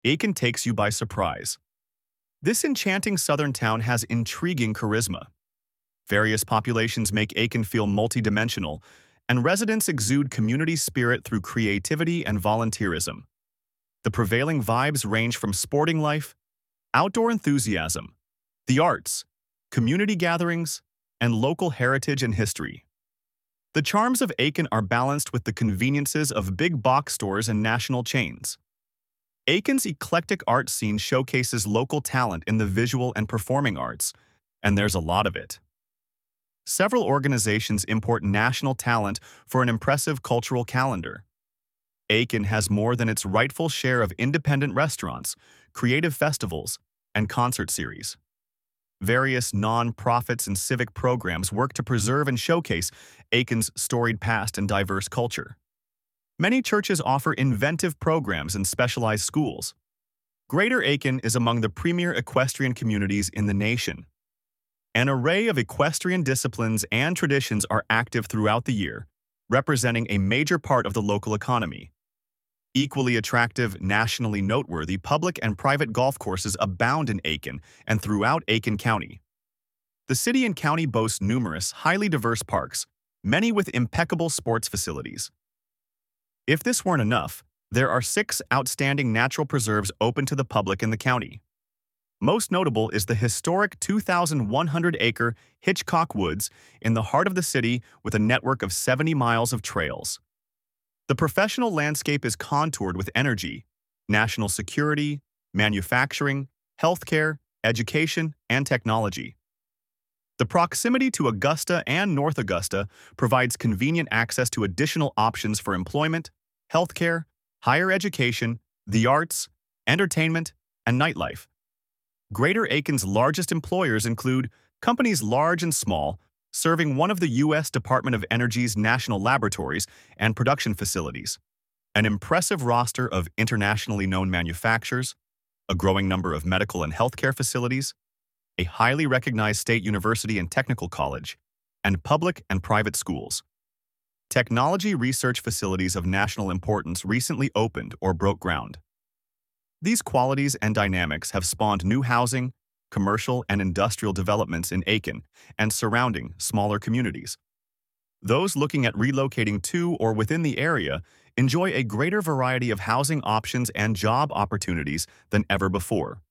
Aiken takes you by surprise. This enchanting southern town has intriguing charisma. Various populations make Aiken feel multidimensional, and residents exude community spirit through creativity and volunteerism. The prevailing vibes range from sporting life, outdoor enthusiasm, the arts, community gatherings, and local heritage and history. The charms of Aiken are balanced with the conveniences of big box stores and national chains. Aiken's eclectic art scene showcases local talent in the visual and performing arts, and there's a lot of it. Several organizations import national talent for an impressive cultural calendar. Aiken has more than its rightful share of independent restaurants, creative festivals, and concert series. Various non-profits and civic programs work to preserve and showcase Aiken's storied past and diverse culture. Many churches offer inventive programs and specialized schools. Greater Aiken is among the premier equestrian communities in the nation. An array of equestrian disciplines and traditions are active throughout the year, representing a major part of the local economy. Equally attractive, nationally noteworthy public and private golf courses abound in Aiken and throughout Aiken County. The city and county boast numerous, highly diverse parks, many with impeccable sports facilities. If this weren't enough, there are 6 outstanding natural preserves open to the public in the county. Most notable is the historic 2,100-acre Hitchcock Woods in the heart of the city with a network of 70 miles of trails. The professional landscape is contoured with energy, national security, manufacturing, healthcare, education, and technology. The proximity to Augusta and North Augusta provides convenient access to additional options for employment, healthcare, higher education, the arts, entertainment, and nightlife. Greater Aiken's largest employers include companies large and small, serving one of the U.S. Department of Energy's national laboratories and production facilities, an impressive roster of internationally known manufacturers, a growing number of medical and healthcare facilities, a highly recognized state university and technical college, and public and private schools. Technology research facilities of national importance recently opened or broke ground. These qualities and dynamics have spawned new housing, commercial and industrial developments in Aiken and surrounding smaller communities. Those looking at relocating to or within the area enjoy a greater variety of housing options and job opportunities than ever before.